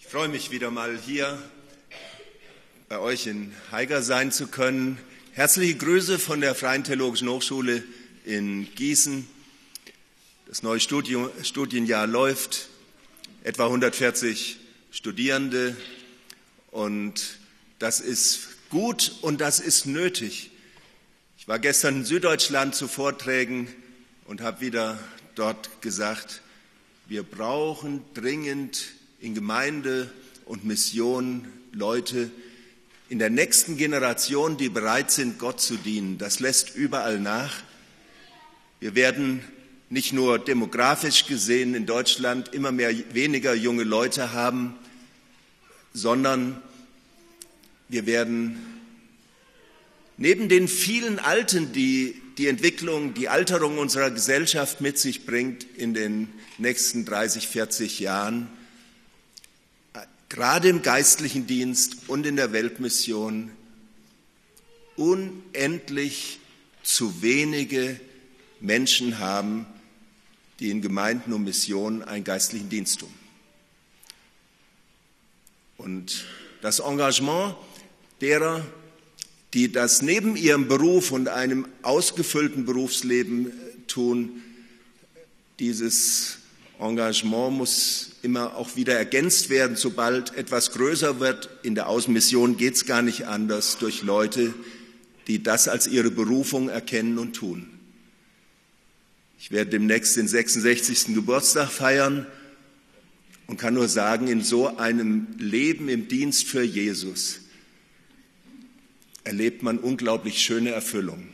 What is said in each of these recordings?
Ich freue mich wieder mal hier bei euch in Haiger sein zu können. Herzliche Grüße von der Freien Theologischen Hochschule in Gießen. Das neue Studienjahr läuft, etwa 140 Studierende, und das ist gut und das ist nötig. Ich war gestern in Süddeutschland zu Vorträgen und habe wieder dort gesagt, wir brauchen dringend in Gemeinde und Mission Leute in der nächsten Generation, die bereit sind, Gott zu dienen. Das lässt überall nach. Wir werden nicht nur demografisch gesehen in Deutschland immer weniger junge Leute haben, sondern wir werden neben den vielen Alten, die Entwicklung, die Alterung unserer Gesellschaft mit sich bringt in den nächsten 30, 40 Jahren, gerade im geistlichen Dienst und in der Weltmission unendlich zu wenige Menschen haben, die in Gemeinden und Missionen einen geistlichen Dienst tun. Und das Engagement derer, die das neben ihrem Beruf und einem ausgefüllten Berufsleben tun, dieses Engagement muss immer auch wieder ergänzt werden, sobald etwas größer wird. In der Außenmission geht es gar nicht anders, durch Leute, die das als ihre Berufung erkennen und tun. Ich werde demnächst den 66. Geburtstag feiern und kann nur sagen, in so einem Leben im Dienst für Jesus erlebt man unglaublich schöne Erfüllung.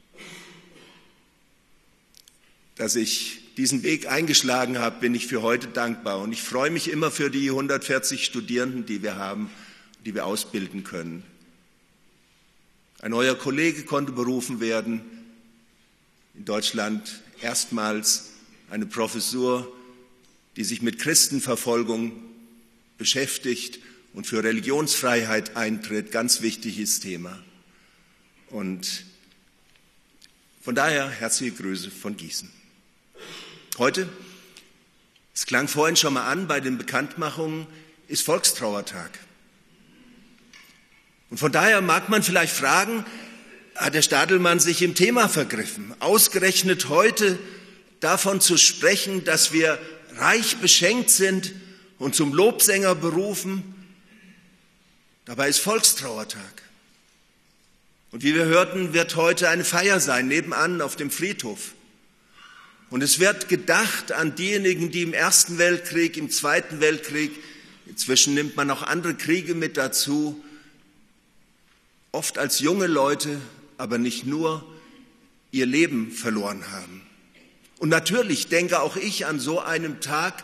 Dass ich diesen Weg eingeschlagen habe, bin ich für heute dankbar. Und ich freue mich immer für die 140 Studierenden, die wir haben, die wir ausbilden können. Ein neuer Kollege konnte berufen werden. In Deutschland erstmals eine Professur, die sich mit Christenverfolgung beschäftigt und für Religionsfreiheit eintritt. Ganz wichtiges Thema. Und von daher herzliche Grüße von Gießen. Heute, es klang vorhin schon mal an, bei den Bekanntmachungen ist Volkstrauertag. Und von daher mag man vielleicht fragen, hat der Stadelmann sich im Thema vergriffen? Ausgerechnet heute davon zu sprechen, dass wir reich beschenkt sind und zum Lobsänger berufen, dabei ist Volkstrauertag. Und wie wir hörten, wird heute eine Feier sein, nebenan auf dem Friedhof. Und es wird gedacht an diejenigen, die im Ersten Weltkrieg, im Zweiten Weltkrieg, inzwischen nimmt man auch andere Kriege mit dazu, oft als junge Leute, aber nicht nur, ihr Leben verloren haben. Und natürlich denke auch ich an so einem Tag,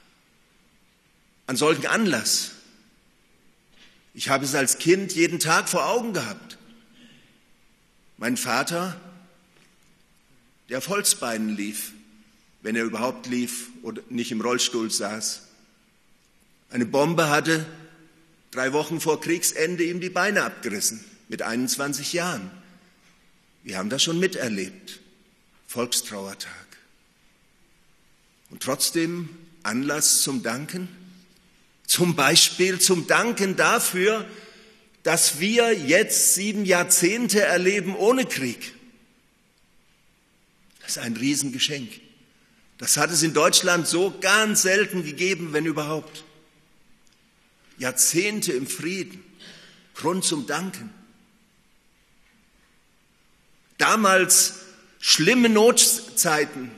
an solchen Anlass. Ich habe es als Kind jeden Tag vor Augen gehabt. Mein Vater, der auf Holzbeinen lief, wenn er überhaupt lief oder nicht im Rollstuhl saß. Eine Bombe hatte 3 Wochen vor Kriegsende ihm die Beine abgerissen, mit 21 Jahren. Wir haben das schon miterlebt. Volkstrauertag. Und trotzdem Anlass zum Danken. Zum Beispiel zum Danken dafür, dass wir jetzt 7 Jahrzehnte erleben ohne Krieg. Das ist ein Riesengeschenk. Das hat es in Deutschland so ganz selten gegeben, wenn überhaupt. Jahrzehnte im Frieden. Grund zum Danken. Damals schlimme Notzeiten.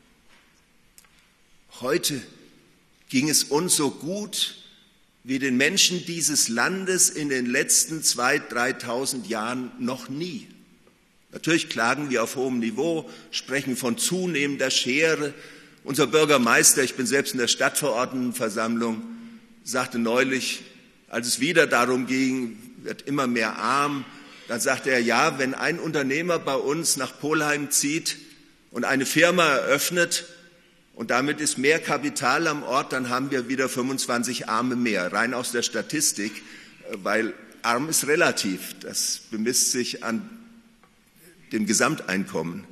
Heute ging es uns so gut wie den Menschen dieses Landes in den letzten 2.000, 3.000 Jahren noch nie. Natürlich klagen wir auf hohem Niveau, sprechen von zunehmender Schere. Unser Bürgermeister, ich bin selbst in der Stadtverordnetenversammlung, sagte neulich, als es wieder darum ging, wird immer mehr arm, dann sagte er, ja, wenn ein Unternehmer bei uns nach Polheim zieht und eine Firma eröffnet und damit ist mehr Kapital am Ort, dann haben wir wieder 25 Arme mehr, rein aus der Statistik, weil arm ist relativ, das bemisst sich an dem Gesamteinkommen.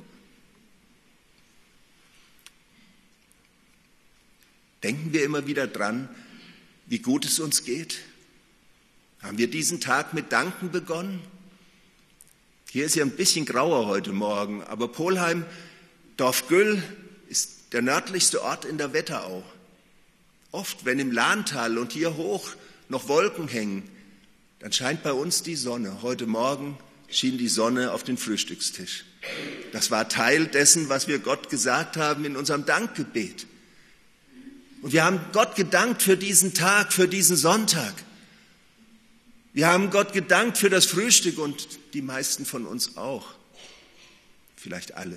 Denken wir immer wieder dran, wie gut es uns geht? Haben wir diesen Tag mit Danken begonnen? Hier ist ja ein bisschen grauer heute Morgen, aber Polheim, Dorf Güll, ist der nördlichste Ort in der Wetterau. Oft, wenn im Lahntal und hier hoch noch Wolken hängen, dann scheint bei uns die Sonne. Heute Morgen schien die Sonne auf den Frühstückstisch. Das war Teil dessen, was wir Gott gesagt haben in unserem Dankgebet. Und wir haben Gott gedankt für diesen Tag, für diesen Sonntag. Wir haben Gott gedankt für das Frühstück und die meisten von uns auch. Vielleicht alle.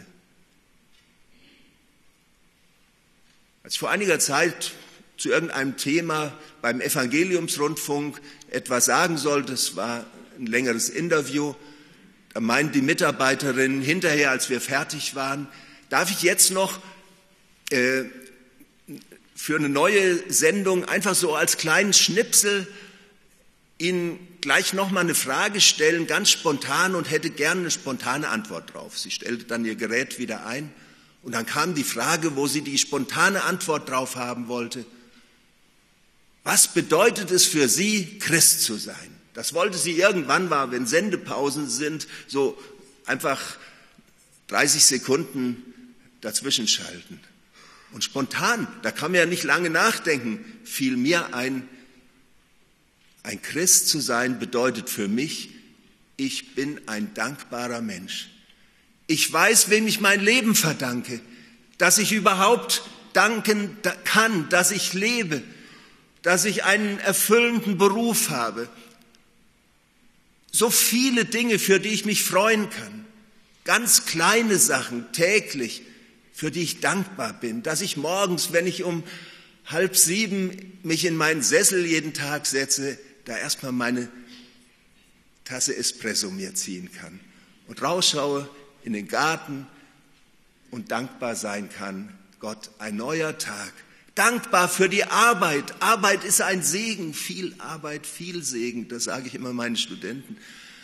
Als ich vor einiger Zeit zu irgendeinem Thema beim Evangeliumsrundfunk etwas sagen sollte, es war ein längeres Interview, da meinten die Mitarbeiterinnen hinterher, als wir fertig waren, darf ich jetzt noch für eine neue Sendung einfach so als kleinen Schnipsel Ihnen gleich nochmal eine Frage stellen, ganz spontan, und hätte gerne eine spontane Antwort drauf. Sie stellte dann ihr Gerät wieder ein und dann kam die Frage, wo sie die spontane Antwort drauf haben wollte. Was bedeutet es für Sie, Christ zu sein? Das wollte sie irgendwann mal, wenn Sendepausen sind, so einfach 30 Sekunden dazwischen schalten. Und spontan, da kann man ja nicht lange nachdenken, fiel mir ein Christ zu sein bedeutet für mich, ich bin ein dankbarer Mensch. Ich weiß, wem ich mein Leben verdanke, dass ich überhaupt danken kann, dass ich lebe, dass ich einen erfüllenden Beruf habe. So viele Dinge, für die ich mich freuen kann. Ganz kleine Sachen täglich, für die ich dankbar bin. Dass ich morgens, wenn ich um 6:30 mich in meinen Sessel jeden Tag setze, da erstmal meine Tasse Espresso mir ziehen kann und rausschaue in den Garten und dankbar sein kann. Gott, ein neuer Tag. Dankbar für die Arbeit. Arbeit ist ein Segen. Viel Arbeit, viel Segen. Das sage ich immer meinen Studenten.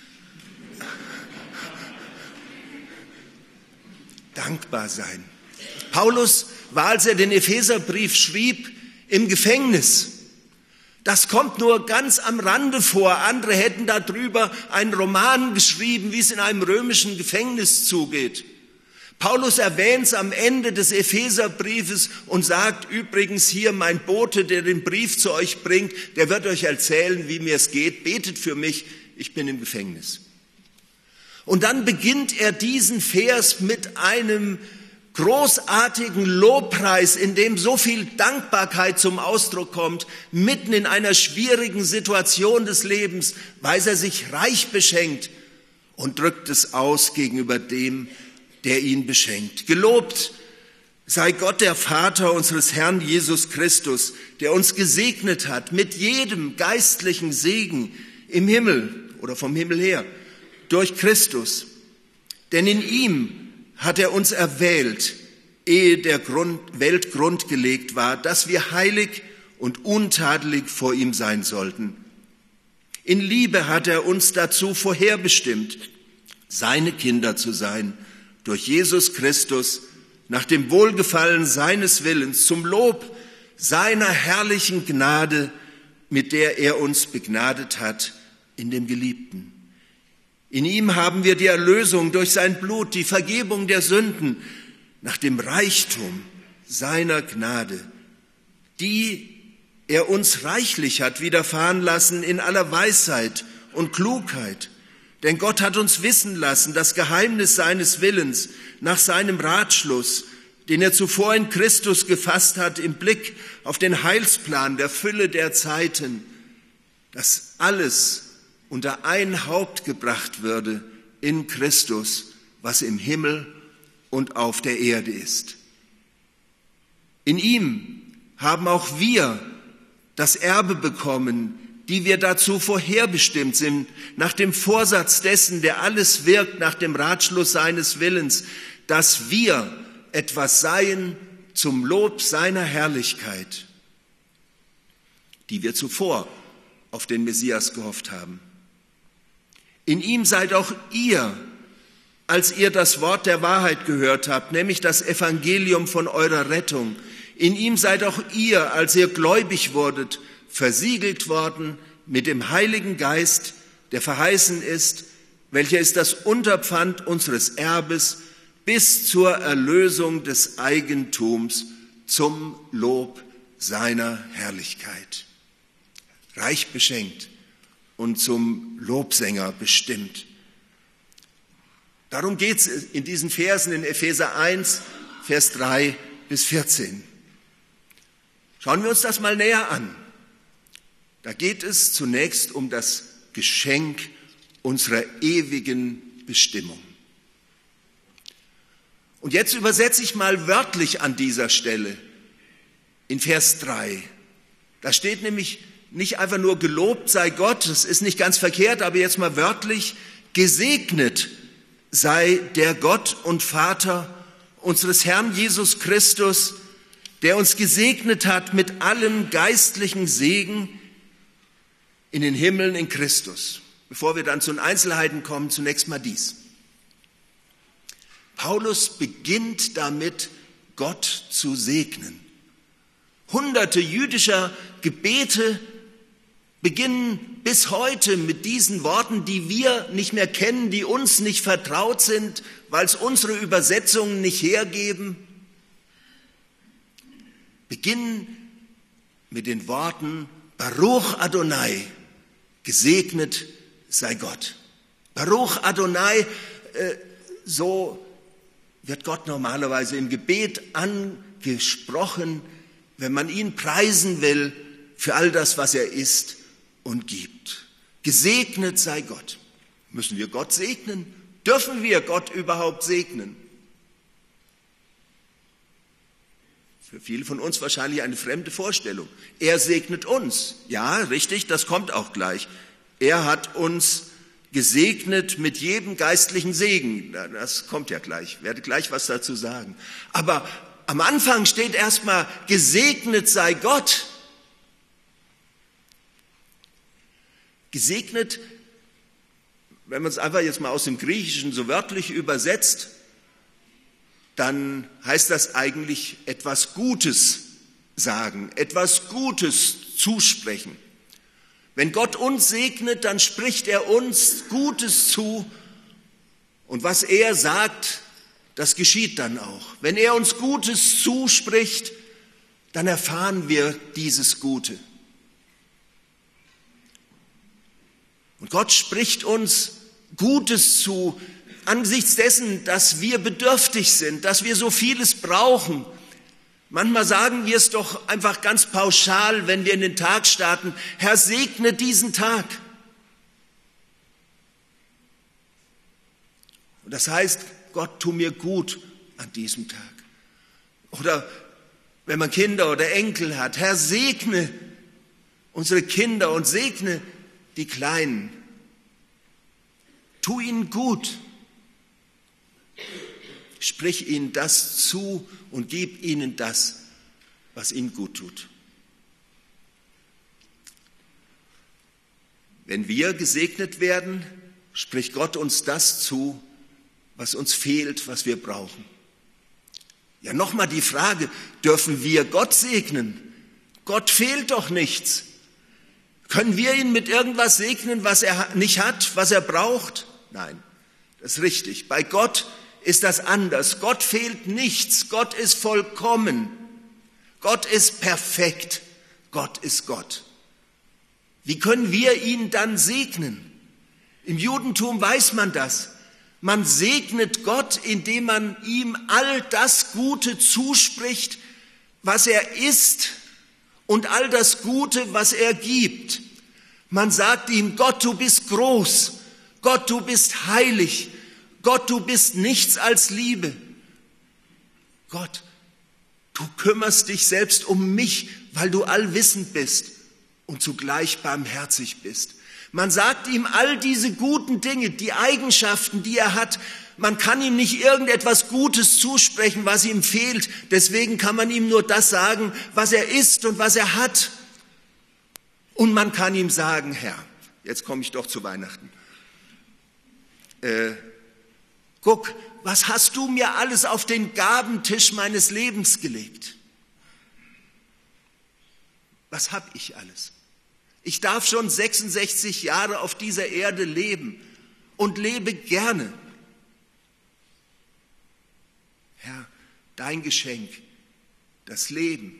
Dankbar sein. Paulus war, als er den Epheserbrief schrieb, im Gefängnis. Das kommt nur ganz am Rande vor. Andere hätten darüber einen Roman geschrieben, wie es in einem römischen Gefängnis zugeht. Paulus erwähnt es am Ende des Epheserbriefes und sagt übrigens hier, mein Bote, der den Brief zu euch bringt, der wird euch erzählen, wie mir es geht. Betet für mich, ich bin im Gefängnis. Und dann beginnt er diesen Vers mit einem großartigen Lobpreis, in dem so viel Dankbarkeit zum Ausdruck kommt, mitten in einer schwierigen Situation des Lebens, weiß er sich reich beschenkt und drückt es aus gegenüber dem, der ihn beschenkt. Gelobt sei Gott, der Vater unseres Herrn Jesus Christus, der uns gesegnet hat mit jedem geistlichen Segen im Himmel oder vom Himmel her, durch Christus. Denn in ihm hat er uns erwählt, ehe der Welt Grund gelegt war, dass wir heilig und untadelig vor ihm sein sollten. In Liebe hat er uns dazu vorherbestimmt, seine Kinder zu sein, durch Jesus Christus, nach dem Wohlgefallen seines Willens, zum Lob seiner herrlichen Gnade, mit der er uns begnadet hat in dem Geliebten. In ihm haben wir die Erlösung durch sein Blut, die Vergebung der Sünden, nach dem Reichtum seiner Gnade, die er uns reichlich hat widerfahren lassen in aller Weisheit und Klugheit. Denn Gott hat uns wissen lassen, das Geheimnis seines Willens nach seinem Ratschluss, den er zuvor in Christus gefasst hat, im Blick auf den Heilsplan der Fülle der Zeiten, dass alles unter ein Haupt gebracht würde in Christus, was im Himmel und auf der Erde ist. In ihm haben auch wir das Erbe bekommen, die wir dazu vorherbestimmt sind, nach dem Vorsatz dessen, der alles wirkt, nach dem Ratschluss seines Willens, dass wir etwas seien zum Lob seiner Herrlichkeit, die wir zuvor auf den Messias gehofft haben. In ihm seid auch ihr, als ihr das Wort der Wahrheit gehört habt, nämlich das Evangelium von eurer Rettung. In ihm seid auch ihr, als ihr gläubig wurdet, versiegelt worden mit dem Heiligen Geist, der verheißen ist, welcher ist das Unterpfand unseres Erbes bis zur Erlösung des Eigentums zum Lob seiner Herrlichkeit. Reich beschenkt und zum Lobsänger bestimmt. Darum geht es in diesen Versen in Epheser 1, Vers 3 bis 14. Schauen wir uns das mal näher an. Da geht es zunächst um das Geschenk unserer ewigen Bestimmung. Und jetzt übersetze ich mal wörtlich an dieser Stelle in Vers 3. Da steht nämlich nicht einfach nur gelobt sei Gott, das ist nicht ganz verkehrt, aber jetzt mal wörtlich, gesegnet sei der Gott und Vater unseres Herrn Jesus Christus, der uns gesegnet hat mit allem geistlichen Segen in den Himmeln in Christus. Bevor wir dann zu den Einzelheiten kommen, zunächst mal dies. Paulus beginnt damit, Gott zu segnen. Hunderte jüdischer Gebete beginnen bis heute mit diesen Worten, die wir nicht mehr kennen, die uns nicht vertraut sind, weil es unsere Übersetzungen nicht hergeben. Beginnen mit den Worten Baruch Adonai, gesegnet sei Gott. Baruch Adonai, so wird Gott normalerweise im Gebet angesprochen, wenn man ihn preisen will für all das, was er ist und gibt. Gesegnet sei Gott. Müssen wir Gott segnen? Dürfen wir Gott überhaupt segnen? Für viele von uns wahrscheinlich eine fremde Vorstellung. Er segnet uns. Ja, richtig, das kommt auch gleich. Er hat uns gesegnet mit jedem geistlichen Segen. Das kommt ja gleich. Ich werde gleich was dazu sagen. Aber am Anfang steht erstmal, gesegnet sei Gott. Gesegnet, wenn man es einfach jetzt mal aus dem Griechischen so wörtlich übersetzt, dann heißt das eigentlich etwas Gutes sagen, etwas Gutes zusprechen. Wenn Gott uns segnet, dann spricht er uns Gutes zu und was er sagt, das geschieht dann auch. Wenn er uns Gutes zuspricht, dann erfahren wir dieses Gute. Und Gott spricht uns Gutes zu, angesichts dessen, dass wir bedürftig sind, dass wir so vieles brauchen. Manchmal sagen wir es doch einfach ganz pauschal, wenn wir in den Tag starten, Herr, segne diesen Tag. Und das heißt, Gott, tu mir gut an diesem Tag. Oder wenn man Kinder oder Enkel hat, Herr, segne unsere Kinder und segne die Kleinen. Tu ihnen gut. Sprich ihnen das zu und gib ihnen das, was ihnen gut tut. Wenn wir gesegnet werden, spricht Gott uns das zu, was uns fehlt, was wir brauchen. Ja, nochmal die Frage, dürfen wir Gott segnen? Gott fehlt doch nichts. Können wir ihn mit irgendwas segnen, was er nicht hat, was er braucht? Nein, das ist richtig. Bei Gott ist das anders. Gott fehlt nichts. Gott ist vollkommen. Gott ist perfekt. Gott ist Gott. Wie können wir ihn dann segnen? Im Judentum weiß man das. Man segnet Gott, indem man ihm all das Gute zuspricht, was er ist und all das Gute, was er gibt. Man sagt ihm, Gott, du bist groß. Gott, du bist heilig. Gott, du bist nichts als Liebe. Gott, du kümmerst dich selbst um mich, weil du allwissend bist und zugleich barmherzig bist. Man sagt ihm all diese guten Dinge, die Eigenschaften, die er hat. Man kann ihm nicht irgendetwas Gutes zusprechen, was ihm fehlt. Deswegen kann man ihm nur das sagen, was er ist und was er hat. Und man kann ihm sagen, Herr, jetzt komme ich doch zu Weihnachten. Guck, was hast du mir alles auf den Gabentisch meines Lebens gelegt? Was habe ich alles? Ich darf schon 66 Jahre auf dieser Erde leben und lebe gerne. Herr, dein Geschenk, das Leben.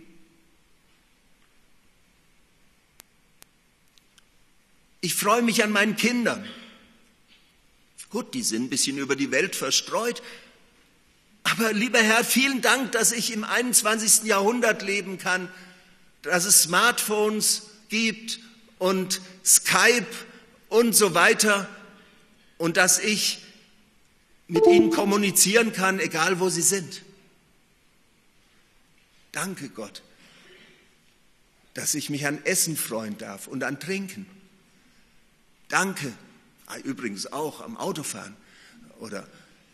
Ich freue mich an meinen Kindern. Gut, die sind ein bisschen über die Welt verstreut. Aber lieber Herr, vielen Dank, dass ich im 21. Jahrhundert leben kann, dass es Smartphones gibt und Skype und so weiter und dass ich mit ihnen kommunizieren kann, egal wo sie sind. Danke Gott, dass ich mich an Essen freuen darf und an Trinken. Danke, übrigens auch am Autofahren oder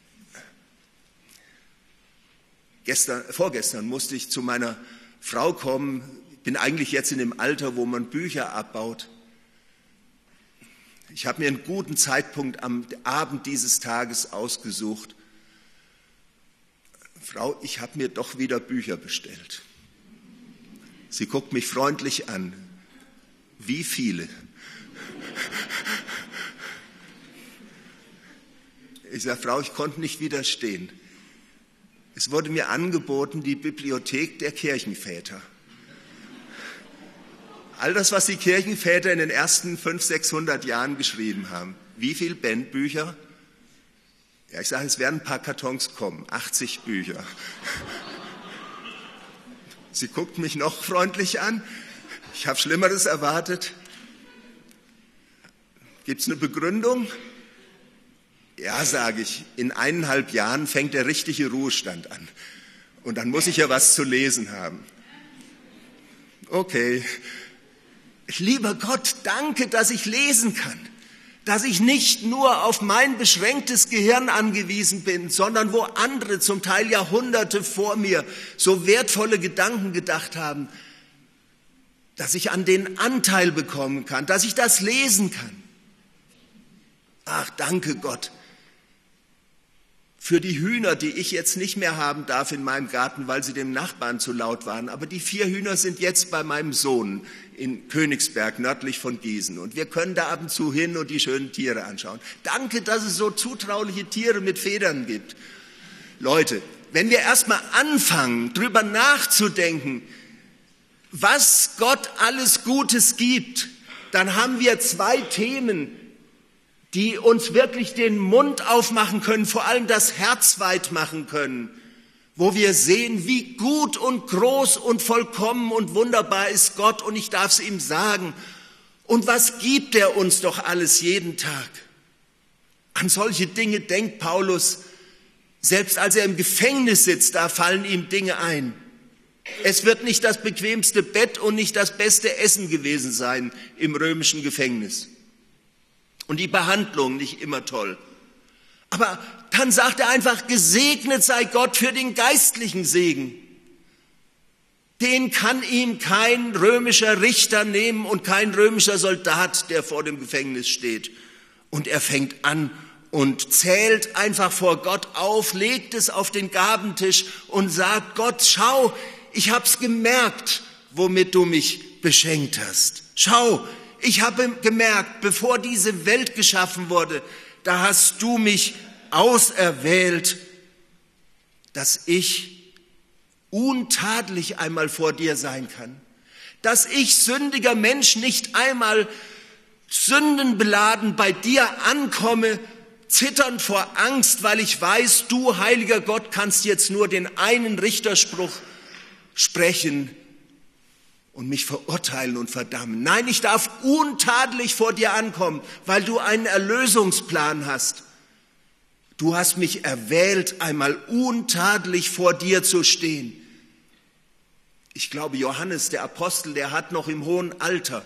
vorgestern musste ich zu meiner Frau kommen. Ich bin eigentlich jetzt in dem Alter, wo man Bücher abbaut. Ich habe mir einen guten Zeitpunkt am Abend dieses Tages ausgesucht. Frau, ich habe mir doch wieder Bücher bestellt. Sie guckt mich freundlich an. Wie viele? Ich sage, Frau, ich konnte nicht widerstehen. Es wurde mir angeboten, die Bibliothek der Kirchenväter. All das, was die Kirchenväter in den ersten 500, 600 Jahren geschrieben haben. Wie viele Bücher? Ja, ich sage, es werden ein paar Kartons kommen, 80 Bücher. Sie guckt mich noch freundlich an. Ich habe Schlimmeres erwartet. Gibt es eine Begründung? Ja, sage ich, in 1,5 Jahren fängt der richtige Ruhestand an. Und dann muss ich ja was zu lesen haben. Okay. Lieber Gott, danke, dass ich lesen kann. Dass ich nicht nur auf mein beschränktes Gehirn angewiesen bin, sondern wo andere, zum Teil Jahrhunderte vor mir, so wertvolle Gedanken gedacht haben, dass ich an den Anteil bekommen kann, dass ich das lesen kann. Ach, danke Gott. Für die Hühner, die ich jetzt nicht mehr haben darf in meinem Garten, weil sie dem Nachbarn zu laut waren. Aber die 4 Hühner sind jetzt bei meinem Sohn in Königsberg, nördlich von Gießen. Und wir können da ab und zu hin und die schönen Tiere anschauen. Danke, dass es so zutrauliche Tiere mit Federn gibt. Leute, wenn wir erstmal anfangen, drüber nachzudenken, was Gott alles Gutes gibt, dann haben wir 2 Themen, die uns wirklich den Mund aufmachen können, vor allem das Herz weit machen können, wo wir sehen, wie gut und groß und vollkommen und wunderbar ist Gott und ich darf es ihm sagen. Und was gibt er uns doch alles jeden Tag? An solche Dinge denkt Paulus, selbst als er im Gefängnis sitzt, da fallen ihm Dinge ein. Es wird nicht das bequemste Bett und nicht das beste Essen gewesen sein im römischen Gefängnis. Und die Behandlung nicht immer toll. Aber dann sagt er einfach, gesegnet sei Gott für den geistlichen Segen. Den kann ihm kein römischer Richter nehmen und kein römischer Soldat, der vor dem Gefängnis steht. Und er fängt an und zählt einfach vor Gott auf, legt es auf den Gabentisch und sagt, Gott, schau, ich hab's gemerkt, womit du mich beschenkt hast. Schau, ich habe gemerkt, bevor diese Welt geschaffen wurde, da hast du mich auserwählt, dass ich untadelig einmal vor dir sein kann, dass ich, sündiger Mensch, nicht einmal sündenbeladen bei dir ankomme, zitternd vor Angst, weil ich weiß, du, heiliger Gott, kannst jetzt nur den einen Richterspruch sprechen und mich verurteilen und verdammen. Nein, ich darf untadelig vor dir ankommen, weil du einen Erlösungsplan hast. Du hast mich erwählt, einmal untadelig vor dir zu stehen. Ich glaube, Johannes, der Apostel, der hat noch im hohen Alter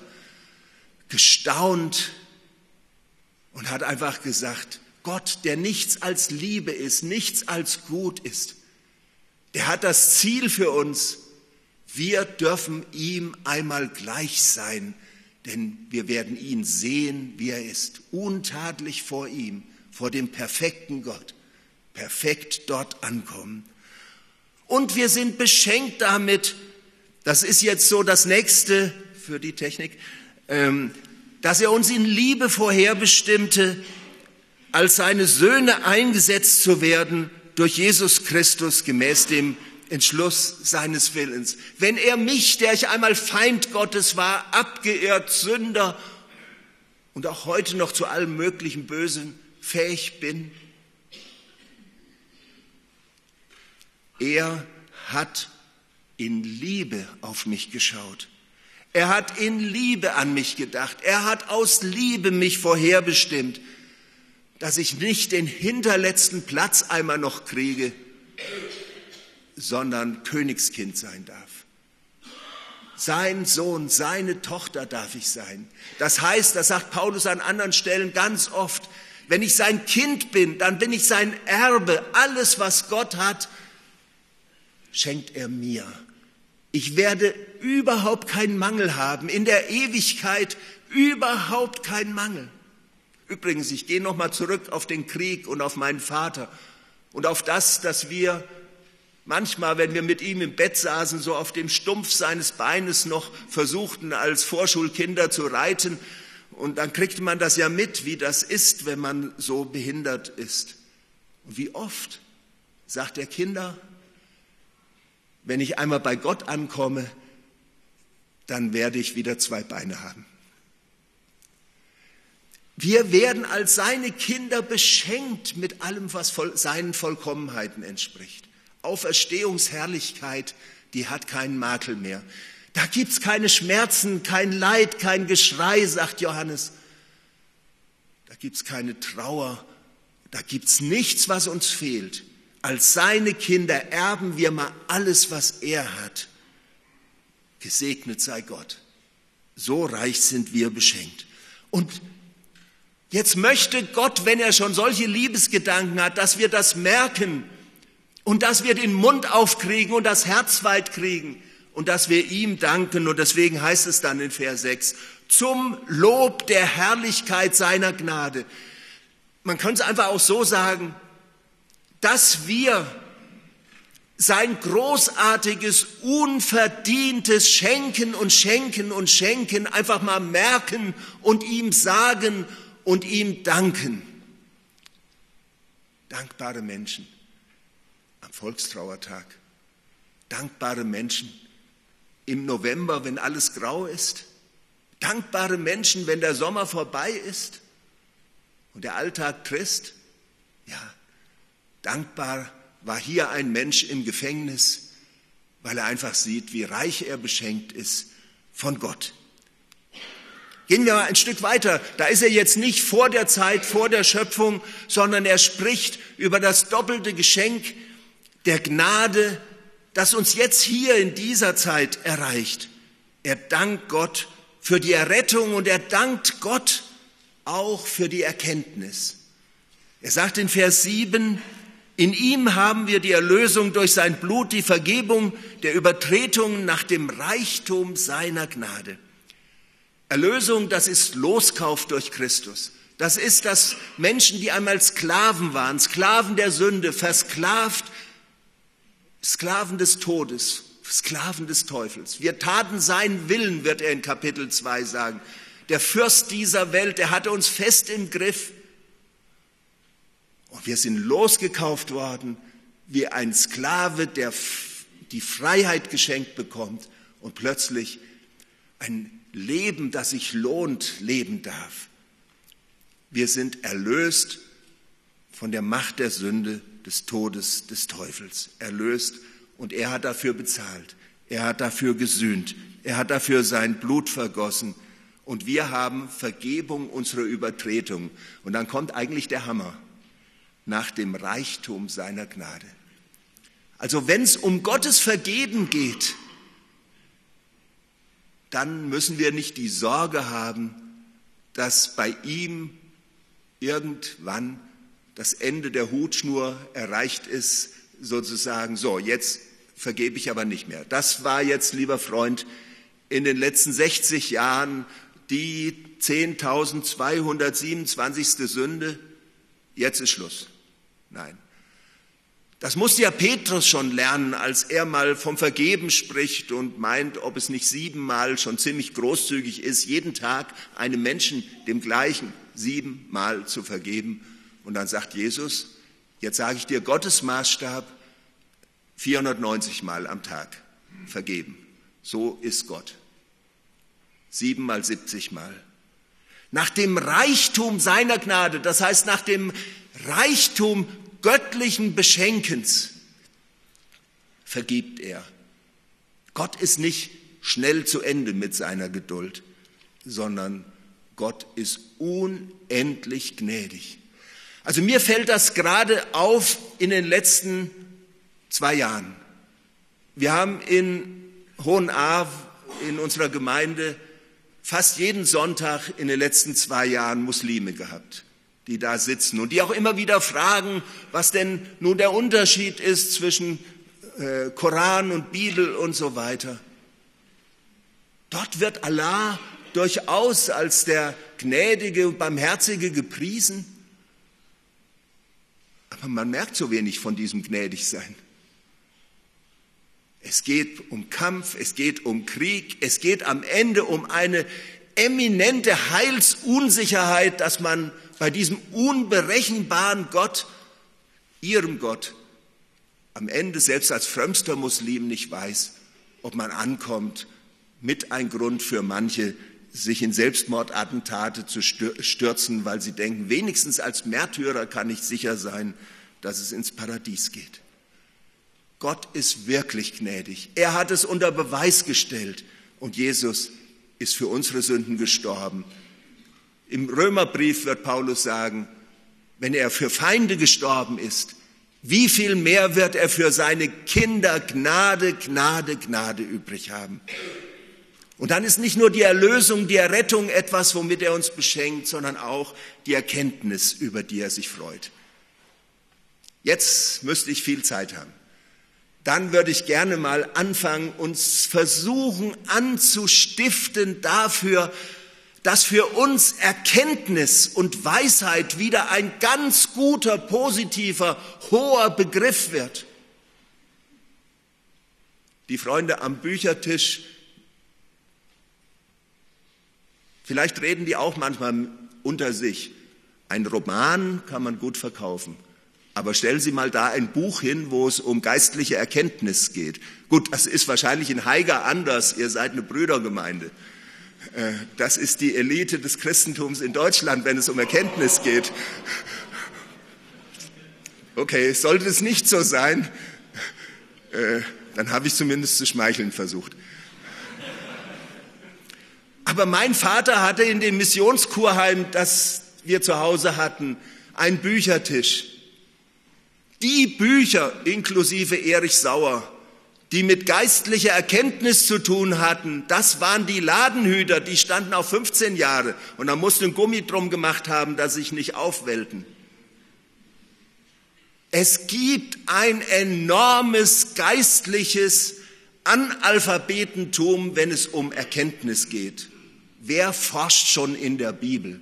gestaunt und hat einfach gesagt, Gott, der nichts als Liebe ist, nichts als gut ist, der hat das Ziel für uns. Wir dürfen ihm einmal gleich sein, denn wir werden ihn sehen, wie er ist, untadelig vor ihm, vor dem perfekten Gott, perfekt dort ankommen. Und wir sind beschenkt damit, das ist jetzt so das Nächste, für die Technik, dass er uns in Liebe vorherbestimmte, als seine Söhne eingesetzt zu werden durch Jesus Christus gemäß dem Entschluss seines Willens. Wenn er mich, der ich einmal Feind Gottes war, abgeirrt, Sünder und auch heute noch zu allem möglichen Bösen fähig bin, er hat in Liebe auf mich geschaut. Er hat in Liebe an mich gedacht. Er hat aus Liebe mich vorherbestimmt, dass ich nicht den hinterletzten Platz einmal noch kriege, sondern Königskind sein darf. Sein Sohn, seine Tochter darf ich sein. Das heißt, das sagt Paulus an anderen Stellen ganz oft, wenn ich sein Kind bin, dann bin ich sein Erbe. Alles, was Gott hat, schenkt er mir. Ich werde überhaupt keinen Mangel haben, in der Ewigkeit überhaupt keinen Mangel. Übrigens, ich gehe nochmal zurück auf den Krieg und auf meinen Vater und auf das, dass wir manchmal, wenn wir mit ihm im Bett saßen, so auf dem Stumpf seines Beines noch versuchten, als Vorschulkinder zu reiten. Und dann kriegt man das ja mit, wie das ist, wenn man so behindert ist. Und wie oft sagt der Kinder, wenn ich einmal bei Gott ankomme, dann werde ich wieder 2 Beine haben. Wir werden als seine Kinder beschenkt mit allem, was seinen Vollkommenheiten entspricht. Auferstehungsherrlichkeit, die hat keinen Makel mehr. Da gibt's keine Schmerzen, kein Leid, kein Geschrei, sagt Johannes. Da gibt's keine Trauer, da gibt's nichts, was uns fehlt. Als seine Kinder erben wir mal alles, was er hat. Gesegnet sei Gott. So reich sind wir beschenkt. Und jetzt möchte Gott, wenn er schon solche Liebesgedanken hat, dass wir das merken und dass wir den Mund aufkriegen und das Herz weit kriegen und dass wir ihm danken. Und deswegen heißt es dann in Vers 6, zum Lob der Herrlichkeit seiner Gnade. Man könnte es einfach auch so sagen, dass wir sein großartiges, unverdientes Schenken und Schenken und Schenken einfach mal merken und ihm sagen und ihm danken. Dankbare Menschen am Volkstrauertag, dankbare Menschen im November, wenn alles grau ist, dankbare Menschen, wenn der Sommer vorbei ist und der Alltag trist. Ja, dankbar war hier ein Mensch im Gefängnis, weil er einfach sieht, wie reich er beschenkt ist von Gott. Gehen wir mal ein Stück weiter. Da ist er jetzt nicht vor der Zeit, vor der Schöpfung, sondern er spricht über das doppelte Geschenk der Gnade, das uns jetzt hier in dieser Zeit erreicht. Er dankt Gott für die Errettung und er dankt Gott auch für die Erkenntnis. Er sagt in Vers 7, in ihm haben wir die Erlösung durch sein Blut, die Vergebung der Übertretungen nach dem Reichtum seiner Gnade. Erlösung, das ist Loskauf durch Christus. Das ist, dass Menschen, die einmal Sklaven waren, Sklaven der Sünde, versklavt, Sklaven des Todes, Sklaven des Teufels. Wir taten seinen Willen, wird er in Kapitel 2 sagen. Der Fürst dieser Welt, der hatte uns fest im Griff. Und wir sind losgekauft worden, wie ein Sklave, der die Freiheit geschenkt bekommt und plötzlich ein Leben, das sich lohnt, leben darf. Wir sind erlöst von der Macht der Sünde, des Todes, des Teufels. Erlöst und er hat dafür bezahlt. Er hat dafür gesühnt. Er hat dafür sein Blut vergossen. Und wir haben Vergebung unserer Übertretungen. Und dann kommt eigentlich der Hammer. Nach dem Reichtum seiner Gnade. Also wenn es um Gottes Vergeben geht, dann müssen wir nicht die Sorge haben, dass bei ihm irgendwann das Ende der Hutschnur erreicht ist, sozusagen, so, jetzt vergebe ich aber nicht mehr. Das war jetzt, lieber Freund, in den letzten 60 Jahren die 10.227. Sünde, jetzt ist Schluss. Nein, Das musste ja Petrus schon lernen, als er mal vom Vergeben spricht und meint, ob es nicht 7-mal schon ziemlich großzügig ist, jeden Tag einem Menschen dem gleichen 7-mal zu vergeben. Und dann sagt Jesus, jetzt sage ich dir, Gottes Maßstab, 490 Mal am Tag vergeben. So ist Gott. 7 mal 70 Mal. Nach dem Reichtum seiner Gnade, das heißt nach dem Reichtum göttlichen Beschenkens, vergibt er. Gott ist nicht schnell zu Ende mit seiner Geduld, sondern Gott ist unendlich gnädig. Also mir fällt das gerade auf in den letzten 2 Jahren. Wir haben in Hohenahr in unserer Gemeinde fast jeden Sonntag in den letzten 2 Jahren Muslime gehabt, die da sitzen und die auch immer wieder fragen, was denn nun der Unterschied ist zwischen Koran und Bibel und so weiter. Dort wird Allah durchaus als der Gnädige und Barmherzige gepriesen, aber man merkt so wenig von diesem Gnädigsein. Es geht um Kampf, es geht um Krieg, es geht am Ende um eine eminente Heilsunsicherheit, dass man bei diesem unberechenbaren Gott, ihrem Gott, am Ende selbst als frömmster Muslim nicht weiß, ob man ankommt, mit ein Grund für manche, sich in Selbstmordattentate zu stürzen, weil sie denken, wenigstens als Märtyrer kann ich sicher sein, dass es ins Paradies geht. Gott ist wirklich gnädig. Er hat es unter Beweis gestellt und Jesus ist für unsere Sünden gestorben. Im Römerbrief wird Paulus sagen, wenn er für Feinde gestorben ist, wie viel mehr wird er für seine Kinder Gnade, Gnade, Gnade übrig haben. Und dann ist nicht nur die Erlösung, die Errettung etwas, womit er uns beschenkt, sondern auch die Erkenntnis, über die er sich freut. Jetzt müsste ich viel Zeit haben. Dann würde ich gerne mal anfangen, uns versuchen anzustiften dafür, dass für uns Erkenntnis und Weisheit wieder ein ganz guter, positiver, hoher Begriff wird. Die Freunde am Büchertisch, vielleicht reden die auch manchmal unter sich. Ein Roman kann man gut verkaufen. Aber stellen Sie mal da ein Buch hin, wo es um geistliche Erkenntnis geht. Gut, das ist wahrscheinlich in Haiger anders. Ihr seid eine Brüdergemeinde. Das ist die Elite des Christentums in Deutschland, wenn es um Erkenntnis geht. Okay, sollte es nicht so sein, dann habe ich zumindest zu schmeicheln versucht. Aber mein Vater hatte in dem Missionskurheim, das wir zu Hause hatten, einen Büchertisch. Die Bücher, inklusive Erich Sauer, die mit geistlicher Erkenntnis zu tun hatten, das waren die Ladenhüter, die standen auf 15 Jahre und da musste ein Gummi drum gemacht haben, dass sie sich nicht aufwellten. Es gibt ein enormes geistliches Analphabetentum, wenn es um Erkenntnis geht. Wer forscht schon in der Bibel?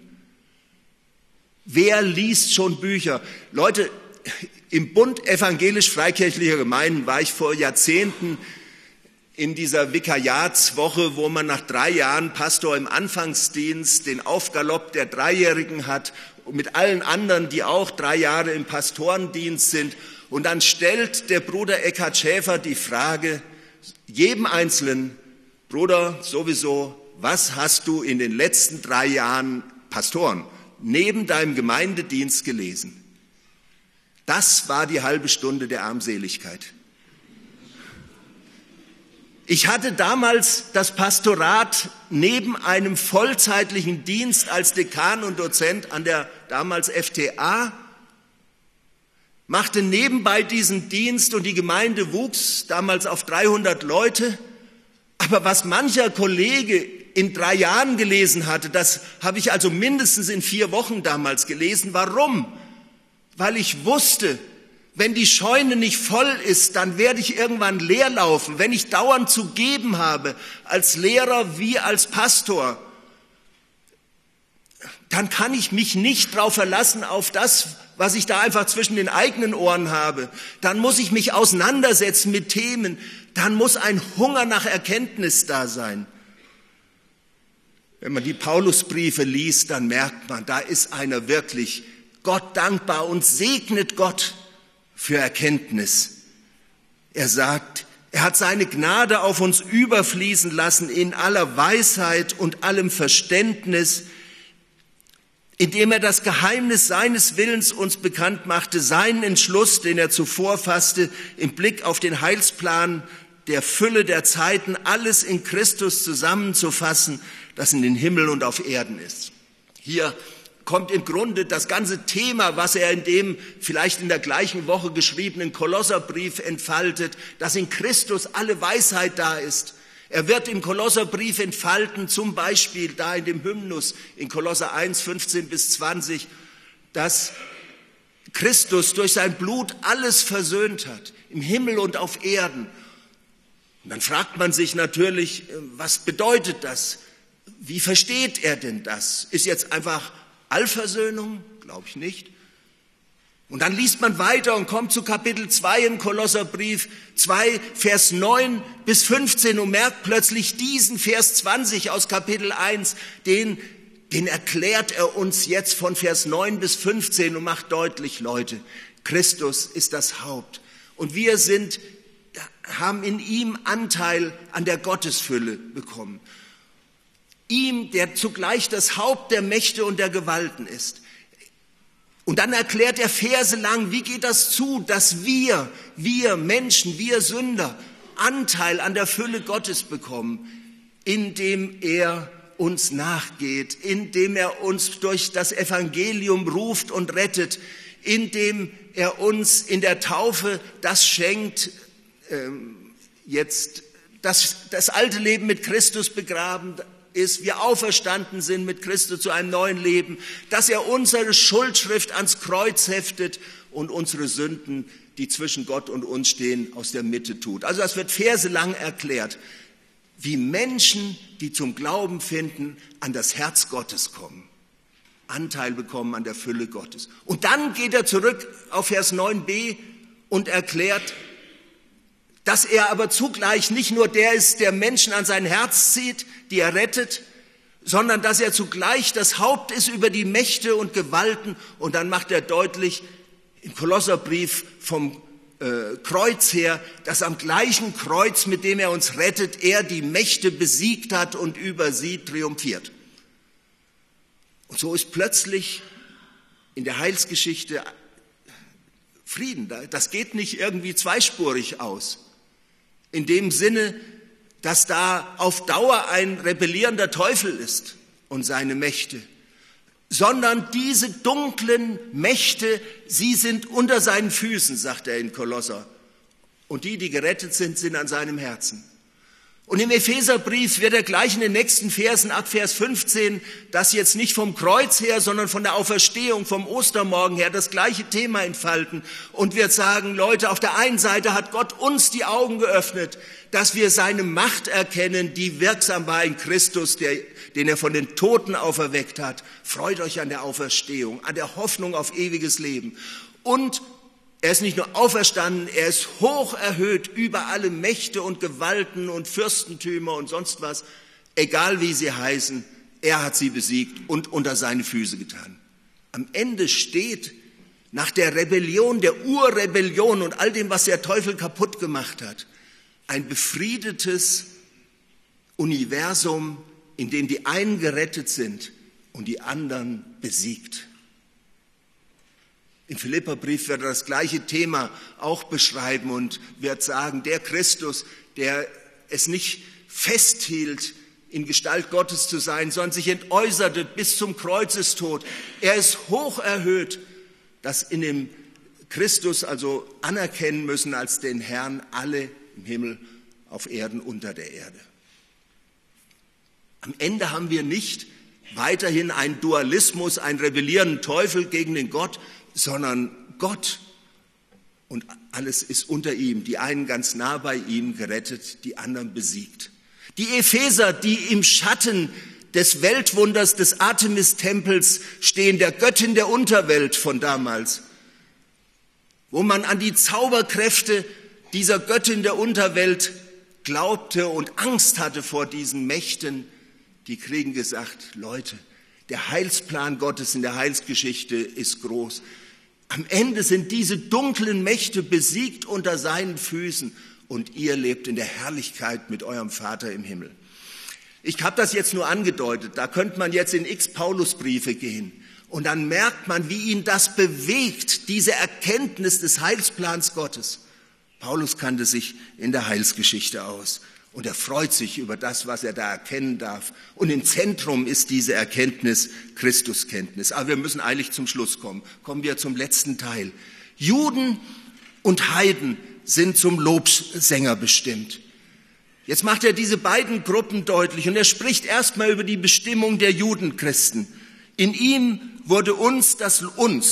Wer liest schon Bücher? Leute, im Bund evangelisch-freikirchlicher Gemeinden war ich vor Jahrzehnten in dieser Vikariatswoche, wo man nach 3 Jahren Pastor im Anfangsdienst den Aufgalopp der Dreijährigen hat, mit allen anderen, die auch 3 Jahre im Pastorendienst sind. Und dann stellt der Bruder Eckhard Schäfer die Frage, jedem Einzelnen, Bruder, sowieso, was hast du in den letzten 3 Jahren, Pastoren, neben deinem Gemeindedienst gelesen? Das war die halbe Stunde der Armseligkeit. Ich hatte damals das Pastorat neben einem vollzeitlichen Dienst als Dekan und Dozent an der damals FTA, machte nebenbei diesen Dienst und die Gemeinde wuchs damals auf 300 Leute. Aber was mancher Kollege in 3 Jahren gelesen hatte, das habe ich also mindestens in 4 Wochen damals gelesen. Warum? Weil ich wusste, wenn die Scheune nicht voll ist, dann werde ich irgendwann leer laufen. Wenn ich dauernd zu geben habe, als Lehrer wie als Pastor, dann kann ich mich nicht darauf verlassen, auf das, was ich da einfach zwischen den eigenen Ohren habe. Dann muss ich mich auseinandersetzen mit Themen. Dann muss ein Hunger nach Erkenntnis da sein. Wenn man die Paulusbriefe liest, dann merkt man, da ist einer wirklich Gott dankbar und segnet Gott für Erkenntnis. Er sagt, er hat seine Gnade auf uns überfließen lassen in aller Weisheit und allem Verständnis, indem er das Geheimnis seines Willens uns bekannt machte, seinen Entschluss, den er zuvor fasste, im Blick auf den Heilsplan der Fülle der Zeiten, alles in Christus zusammenzufassen, das in den Himmel und auf Erden ist. Hier kommt im Grunde das ganze Thema, was er in dem vielleicht in der gleichen Woche geschriebenen Kolosserbrief entfaltet, dass in Christus alle Weisheit da ist. Er wird im Kolosserbrief entfalten, zum Beispiel da in dem Hymnus in Kolosser 1, 15 bis 20, dass Christus durch sein Blut alles versöhnt hat, im Himmel und auf Erden. Und dann fragt man sich natürlich, was bedeutet das? Wie versteht er denn das? Ist jetzt einfach Allversöhnung? Glaube ich nicht. Und dann liest man weiter und kommt zu Kapitel 2 im Kolosserbrief 2, Vers 9 bis 15 und merkt plötzlich diesen Vers 20 aus Kapitel 1, den erklärt er uns jetzt von Vers 9 bis 15 und macht deutlich, Leute, Christus ist das Haupt. Und wir haben in ihm Anteil an der Gottesfülle bekommen. Ihm, der zugleich das Haupt der Mächte und der Gewalten ist. Und dann erklärt er verselang, wie geht das zu, dass wir Menschen, wir Sünder, Anteil an der Fülle Gottes bekommen, indem er uns nachgeht, indem er uns durch das Evangelium ruft und rettet, indem er uns in der Taufe das schenkt, jetzt das alte Leben mit Christus begraben ist, wir auferstanden sind mit Christus zu einem neuen Leben, dass er unsere Schuldschrift ans Kreuz heftet und unsere Sünden, die zwischen Gott und uns stehen, aus der Mitte tut. Also das wird verselang erklärt, wie Menschen, die zum Glauben finden, an das Herz Gottes kommen, Anteil bekommen an der Fülle Gottes. Und dann geht er zurück auf Vers 9b und erklärt, dass er aber zugleich nicht nur der ist, der Menschen an sein Herz zieht, die er rettet, sondern dass er zugleich das Haupt ist über die Mächte und Gewalten. Und dann macht er deutlich im Kolosserbrief vom Kreuz her, dass am gleichen Kreuz, mit dem er uns rettet, er die Mächte besiegt hat und über sie triumphiert. Und so ist plötzlich in der Heilsgeschichte Frieden. Das geht nicht irgendwie zweispurig aus. In dem Sinne, dass da auf Dauer ein rebellierender Teufel ist und seine Mächte, sondern diese dunklen Mächte, sie sind unter seinen Füßen, sagt er in Kolosser. Und die gerettet sind, sind an seinem Herzen. Und im Epheserbrief wird er gleich in den nächsten Versen ab Vers 15 das jetzt nicht vom Kreuz her, sondern von der Auferstehung, vom Ostermorgen her das gleiche Thema entfalten und wird sagen, Leute, auf der einen Seite hat Gott uns die Augen geöffnet, dass wir seine Macht erkennen, die wirksam war in Christus, den er von den Toten auferweckt hat. Freut euch an der Auferstehung, an der Hoffnung auf ewiges Leben. Und er ist nicht nur auferstanden, er ist hoch erhöht über alle Mächte und Gewalten und Fürstentümer und sonst was, egal wie sie heißen, er hat sie besiegt und unter seine Füße getan. Am Ende steht, nach der Rebellion, der Urrebellion und all dem, was der Teufel kaputt gemacht hat, ein befriedetes Universum, in dem die einen gerettet sind und die anderen besiegt. Im Philipperbrief wird er das gleiche Thema auch beschreiben und wird sagen, der Christus, der es nicht festhielt, in Gestalt Gottes zu sein, sondern sich entäußerte bis zum Kreuzestod. Er ist hoch erhöht, dass in dem Christus also anerkennen müssen als den Herrn alle im Himmel, auf Erden, unter der Erde. Am Ende haben wir nicht weiterhin einen Dualismus, einen rebellierenden Teufel gegen den Gott, sondern Gott und alles ist unter ihm, die einen ganz nah bei ihm gerettet, die anderen besiegt. Die Epheser, die im Schatten des Weltwunders des Artemis-Tempels stehen, der Göttin der Unterwelt von damals, wo man an die Zauberkräfte dieser Göttin der Unterwelt glaubte und Angst hatte vor diesen Mächten, die kriegen gesagt, Leute, der Heilsplan Gottes in der Heilsgeschichte ist groß. Am Ende sind diese dunklen Mächte besiegt unter seinen Füßen und ihr lebt in der Herrlichkeit mit eurem Vater im Himmel. Ich habe das jetzt nur angedeutet, da könnte man jetzt in x Paulusbriefe gehen und dann merkt man, wie ihn das bewegt, diese Erkenntnis des Heilsplans Gottes. Paulus kannte sich in der Heilsgeschichte aus und er freut sich über das, was er da erkennen darf. Und im Zentrum ist diese Erkenntnis Christuskenntnis. Aber wir müssen eilig zum Schluss kommen. Kommen wir zum letzten Teil. Juden und Heiden sind zum Lobsänger bestimmt. Jetzt macht er diese beiden Gruppen deutlich und er spricht erstmal über die Bestimmung der Judenchristen. In ihm wurde uns das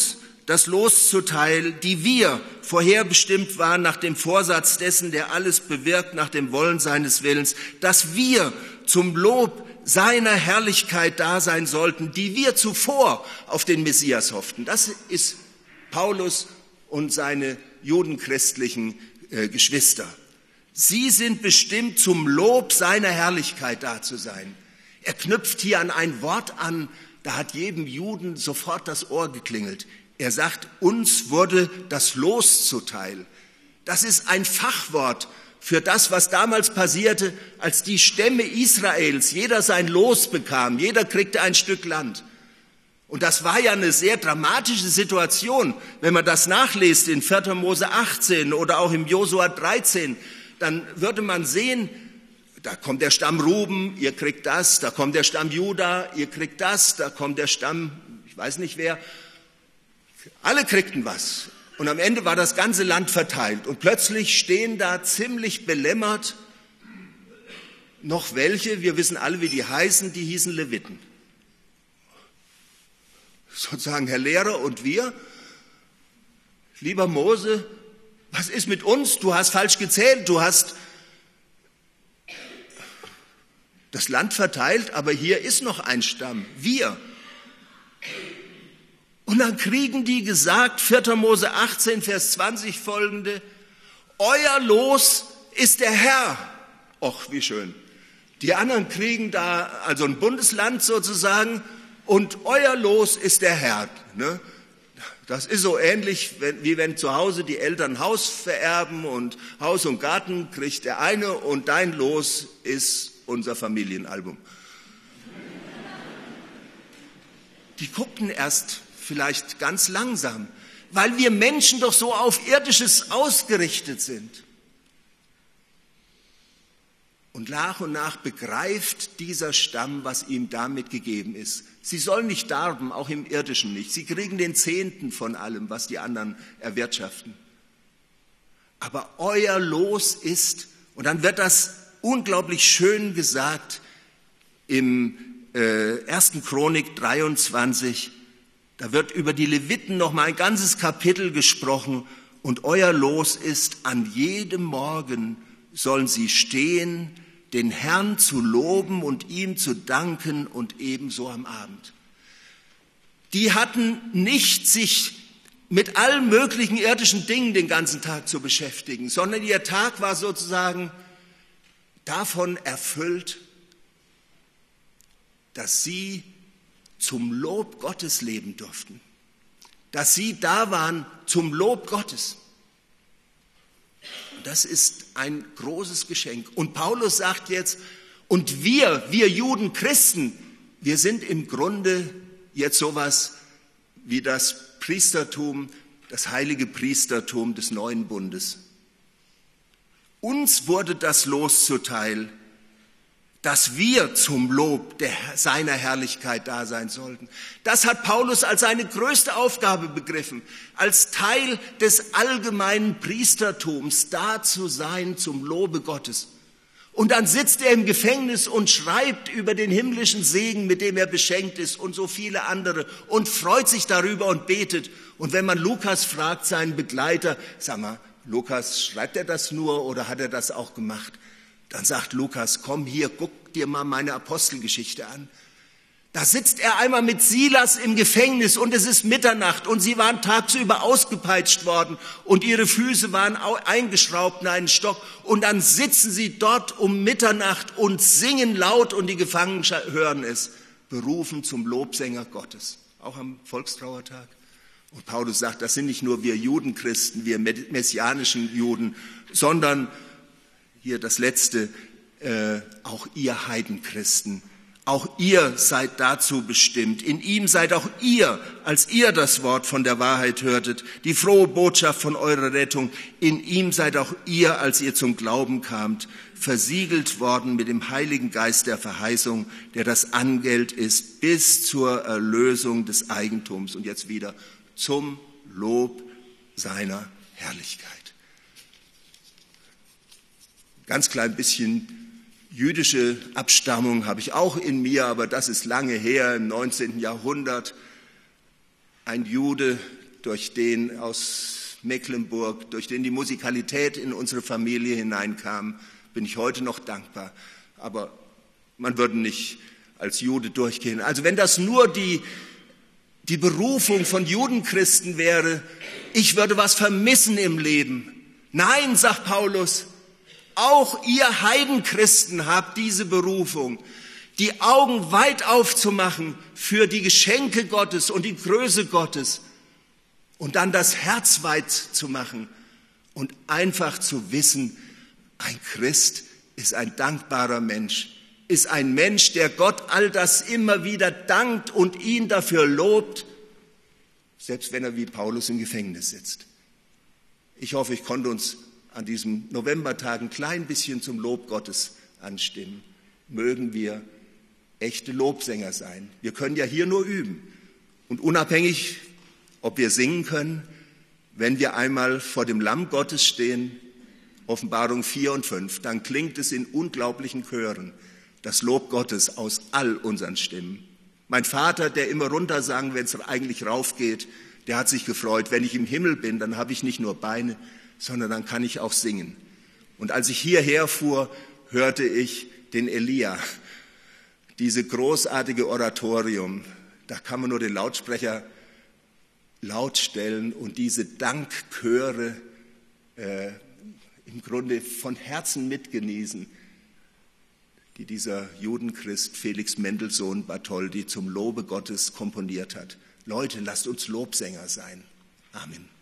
Los zuteil, die wir vorherbestimmt waren nach dem Vorsatz dessen, der alles bewirkt, nach dem Wollen seines Willens, dass wir zum Lob seiner Herrlichkeit da sein sollten, die wir zuvor auf den Messias hofften. Das ist Paulus und seine judenchristlichen Geschwister. Sie sind bestimmt, zum Lob seiner Herrlichkeit da zu sein. Er knüpft hier an ein Wort an, da hat jedem Juden sofort das Ohr geklingelt. Er sagt, uns wurde das Los zuteil. Das ist ein Fachwort für das, was damals passierte, als die Stämme Israels jeder sein Los bekam. Jeder kriegte ein Stück Land. Und das war ja eine sehr dramatische Situation. Wenn man das nachliest in 4. Mose 18 oder auch im Josua 13, dann würde man sehen, da kommt der Stamm Ruben, ihr kriegt das, da kommt der Stamm Juda, ihr kriegt das, da kommt der Stamm, ich weiß nicht wer, alle kriegten was. Und am Ende war das ganze Land verteilt. Und plötzlich stehen da ziemlich belämmert noch welche, wir wissen alle, wie die heißen, die hießen Leviten. Sozusagen, Herr Lehrer, und wir? Lieber Mose, was ist mit uns? Du hast falsch gezählt, du hast das Land verteilt, aber hier ist noch ein Stamm, wir. Und dann kriegen die gesagt, 4. Mose 18, Vers 20 folgende, euer Los ist der Herr. Och, wie schön. Die anderen kriegen da also ein Bundesland sozusagen und euer Los ist der Herr. Ne? Das ist so ähnlich, wie wenn zu Hause die Eltern Haus vererben und Haus und Garten kriegt der eine und dein Los ist unser Familienalbum. Die guckten erst vielleicht ganz langsam, weil wir Menschen doch so auf Irdisches ausgerichtet sind. Und nach begreift dieser Stamm, was ihm damit gegeben ist. Sie sollen nicht darben, auch im Irdischen nicht. Sie kriegen den Zehnten von allem, was die anderen erwirtschaften. Aber euer Los ist, und dann wird das unglaublich schön gesagt im 1. Chronik 23, da wird über die Leviten noch mal ein ganzes Kapitel gesprochen und euer Los ist, an jedem Morgen sollen sie stehen, den Herrn zu loben und ihm zu danken und ebenso am Abend. Die hatten nicht sich mit allen möglichen irdischen Dingen den ganzen Tag zu beschäftigen, sondern ihr Tag war sozusagen davon erfüllt, dass sie zum Lob Gottes leben durften, dass sie da waren zum Lob Gottes. Das ist ein großes Geschenk. Und Paulus sagt jetzt, und wir Juden, Christen, wir sind im Grunde jetzt sowas wie das Priestertum, das heilige Priestertum des neuen Bundes. Uns wurde das Los zuteil, dass wir zum Lob seiner Herrlichkeit da sein sollten. Das hat Paulus als seine größte Aufgabe begriffen, als Teil des allgemeinen Priestertums da zu sein zum Lobe Gottes. Und dann sitzt er im Gefängnis und schreibt über den himmlischen Segen, mit dem er beschenkt ist und so viele andere und freut sich darüber und betet. Und wenn man Lukas fragt, seinen Begleiter, sag mal, Lukas, schreibt er das nur oder hat er das auch gemacht? Dann sagt Lukas, komm hier, guck dir mal meine Apostelgeschichte an. Da sitzt er einmal mit Silas im Gefängnis und es ist Mitternacht und sie waren tagsüber ausgepeitscht worden und ihre Füße waren eingeschraubt in einen Stock und dann sitzen sie dort um Mitternacht und singen laut und die Gefangenen hören es, berufen zum Lobsänger Gottes, auch am Volkstrauertag. Und Paulus sagt, das sind nicht nur wir Judenchristen, wir messianischen Juden, sondern hier das Letzte, auch ihr Heidenchristen. Auch ihr seid dazu bestimmt. In ihm seid auch ihr, als ihr das Wort von der Wahrheit hörtet, die frohe Botschaft von eurer Rettung. In ihm seid auch ihr, als ihr zum Glauben kamt, versiegelt worden mit dem Heiligen Geist der Verheißung, der das Angeld ist, bis zur Erlösung des Eigentums. Und jetzt wieder zum Lob seiner Herrlichkeit. Ganz klein bisschen jüdische Abstammung habe ich auch in mir, aber das ist lange her, im 19. Jahrhundert. Ein Jude, durch den aus Mecklenburg, durch den die Musikalität in unsere Familie hineinkam, bin ich heute noch dankbar. Aber man würde nicht als Jude durchgehen. Also wenn das nur die Berufung von Judenchristen wäre, ich würde was vermissen im Leben. Nein, sagt Paulus, auch ihr Heidenchristen habt diese Berufung, die Augen weit aufzumachen für die Geschenke Gottes und die Größe Gottes und dann das Herz weit zu machen und einfach zu wissen, ein Christ ist ein dankbarer Mensch, ist ein Mensch, der Gott all das immer wieder dankt und ihn dafür lobt, selbst wenn er wie Paulus im Gefängnis sitzt. Ich hoffe, ich konnte uns an diesem Novembertag ein klein bisschen zum Lob Gottes anstimmen. Mögen wir echte Lobsänger sein. Wir können ja hier nur üben. Und unabhängig, ob wir singen können, wenn wir einmal vor dem Lamm Gottes stehen, Offenbarung 4 und 5, dann klingt es in unglaublichen Chören, das Lob Gottes aus all unseren Stimmen. Mein Vater, der immer runter sang, wenn es eigentlich raufgeht, der hat sich gefreut. Wenn ich im Himmel bin, dann habe ich nicht nur Beine, sondern dann kann ich auch singen. Und als ich hierher fuhr, hörte ich den Elia, diese großartige Oratorium. Da kann man nur den Lautsprecher laut stellen und diese Dankchöre im Grunde von Herzen mitgenießen, die dieser Judenchrist Felix Mendelssohn Bartholdy zum Lobe Gottes komponiert hat. Leute, lasst uns Lobsänger sein. Amen.